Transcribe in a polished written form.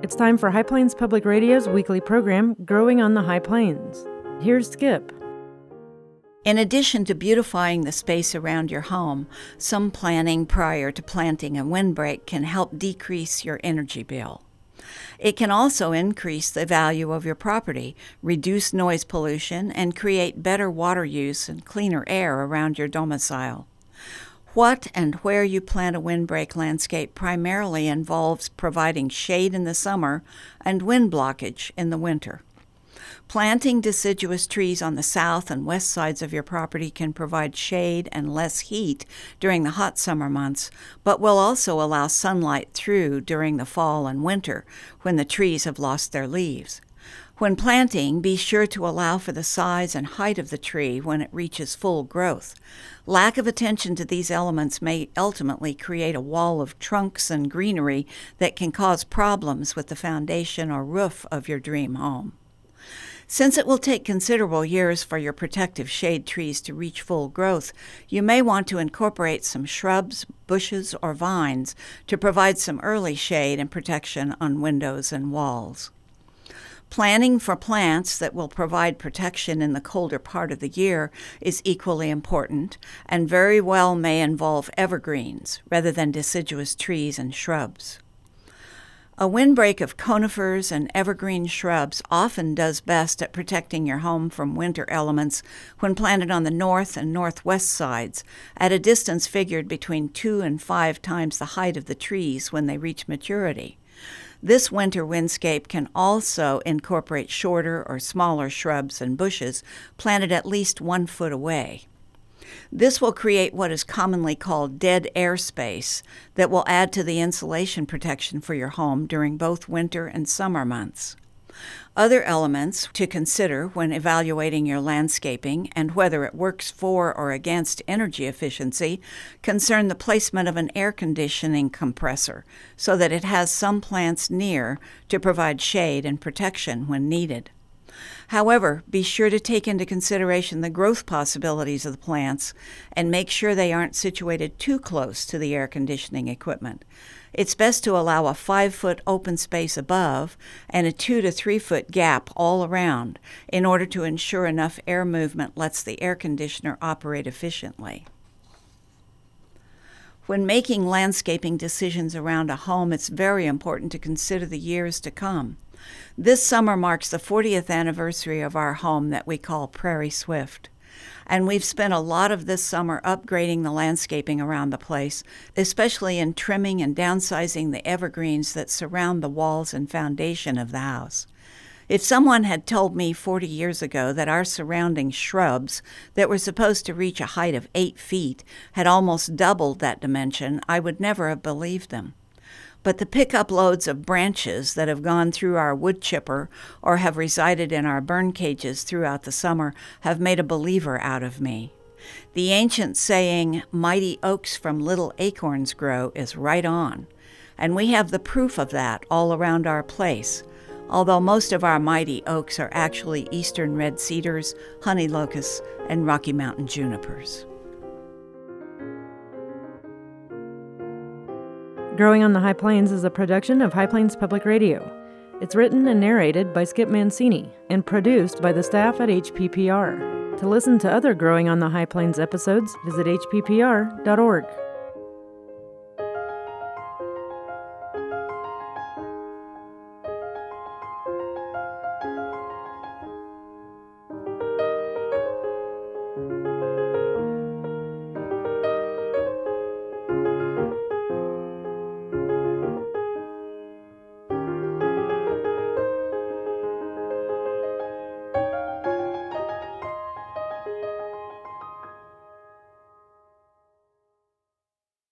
It's time for High Plains Public Radio's weekly program, Growing on the High Plains. Here's Skip. In addition to beautifying the space around your home, some planning prior to planting a windbreak can help decrease your energy bill. It can also increase the value of your property, reduce noise pollution, and create better water use and cleaner air around your domicile. What and where you plant a windbreak landscape primarily involves providing shade in the summer and wind blockage in the winter. Planting deciduous trees on the south and west sides of your property can provide shade and less heat during the hot summer months, but will also allow sunlight through during the fall and winter when the trees have lost their leaves. When planting, be sure to allow for the size and height of the tree when it reaches full growth. Lack of attention to these elements may ultimately create a wall of trunks and greenery that can cause problems with the foundation or roof of your dream home. Since it will take considerable years for your protective shade trees to reach full growth, you may want to incorporate some shrubs, bushes, or vines to provide some early shade and protection on windows and walls. Planning for plants that will provide protection in the colder part of the year is equally important and very well may involve evergreens rather than deciduous trees and shrubs. A windbreak of conifers and evergreen shrubs often does best at protecting your home from winter elements when planted on the north and northwest sides at a distance figured between 2 and 5 times the height of the trees when they reach maturity. This winter windscape can also incorporate shorter or smaller shrubs and bushes planted at least 1 foot away. This will create what is commonly called dead air space that will add to the insulation protection for your home during both winter and summer months. Other elements to consider when evaluating your landscaping and whether it works for or against energy efficiency concern the placement of an air conditioning compressor so that it has some plants near to provide shade and protection when needed. However, be sure to take into consideration the growth possibilities of the plants and make sure they aren't situated too close to the air conditioning equipment. It's best to allow a 5-foot open space above and a 2 to 3 foot gap all around in order to ensure enough air movement lets the air conditioner operate efficiently. When making landscaping decisions around a home, it's very important to consider the years to come. This summer marks the 40th anniversary of our home that we call Prairie Swift. And we've spent a lot of this summer upgrading the landscaping around the place, especially in trimming and downsizing the evergreens that surround the walls and foundation of the house. If someone had told me 40 years ago that our surrounding shrubs that were supposed to reach a height of 8 feet had almost doubled that dimension, I would never have believed them. But the pickup loads of branches that have gone through our wood chipper or have resided in our burn cages throughout the summer have made a believer out of me. The ancient saying, "Mighty oaks from little acorns grow," is right on, and we have the proof of that all around our place, although most of our mighty oaks are actually eastern red cedars, honey locusts, and Rocky Mountain junipers. Growing on the High Plains is a production of High Plains Public Radio. It's written and narrated by Skip Mancini and produced by the staff at HPPR. To listen to other Growing on the High Plains episodes, visit hppr.org.